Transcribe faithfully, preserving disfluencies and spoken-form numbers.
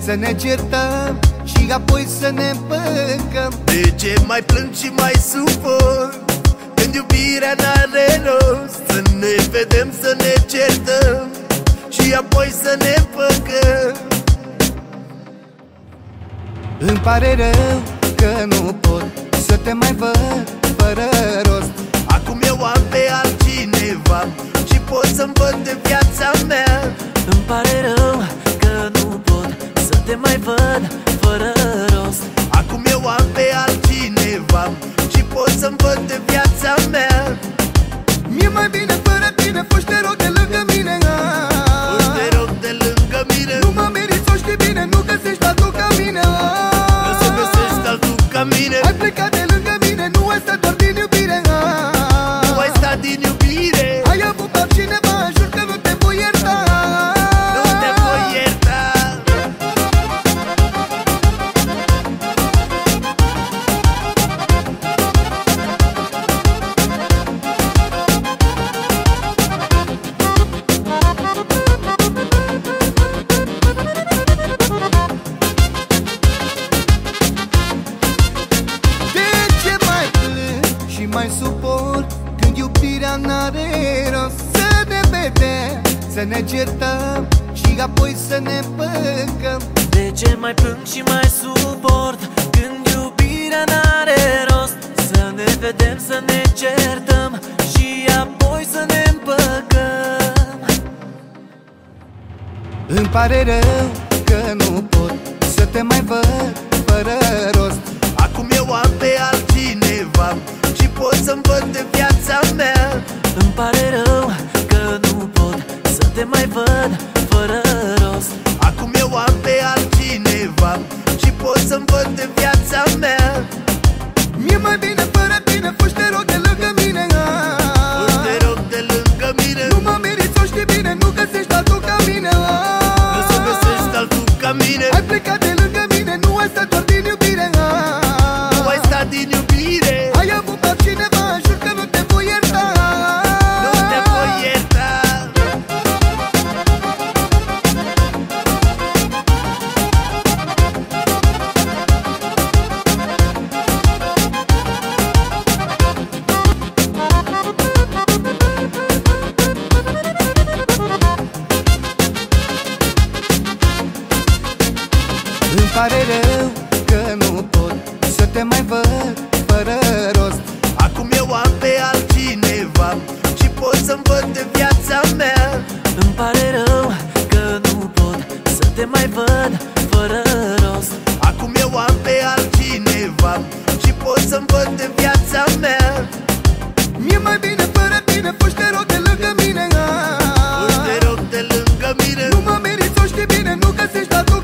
să ne certăm și apoi să ne împăcăm. De ce mai plâng și mai suport când iubirea n-are rost? Să ne vedem, să ne certăm și apoi să ne împăcăm. Îmi pare rău că nu pot să te mai văd fără rost. Acum eu am pe altcineva și pot să-mi văd de viața mea. Îmi pare rău că nu pot să te mai văd fără rost. Acum eu am pe altcineva și pot să-mi văd de viața mea. Mi-e mai bine fără tine, foși te rog de lângă mine. Foși te rog de lângă mine. Nu mă meriți, o știi bine, nu găsești altul ca mine. Nu să găsești altul ca mine. Ai plecat de lângă mine, nu ai stat doar din iubire. Nu ai stat din iubire. Ai avut pe altcineva, jur că nu te voi ierta. Nu te voi ierta. Mai suport când iubirea n-are rost. Să ne vedem, să ne certăm și apoi să ne împăcăm. De ce mai plâng și mai suport când iubirea n-are rost? Să ne vedem, să ne certăm și apoi să ne împăcăm. Îmi pare rău că nu pot să te mai văd fără rost. Acum eu am pe altcineva și pot să-mi văd de viața mea. Îmi pare rău că nu pot să te mai văd fără rost. Acum eu am pe altcineva și pot să-mi văd de viața mea. Mi-e mai bine fără tine, foși te rog de lângă mine. Foși te rog de lângă mine. Nu mă meriți, o știi bine, nu găsești altul ca mine. Nu să găsești altul ca mine. Ai plecat de lângă mine, nu ai stat doar din iubire. Nu ai stat din iubire. Ai avut pe altcineva, jur că nu te voi ierta. Nu te voi ierta. Îmi pare rău că nu pot să te mai văd fără rost. Acum eu am pe altcineva și pot să-mi văd de viața mea. Îmi pare rău că nu pot să te mai văd fără rost. Acum eu am pe altcineva și pot să-mi văd de viața mea. Mi-e mai bine fără tine, foși te rog de lângă mine. Foși te rog de lângă mine. Nu mă meriți, o știi bine, nu găsești altul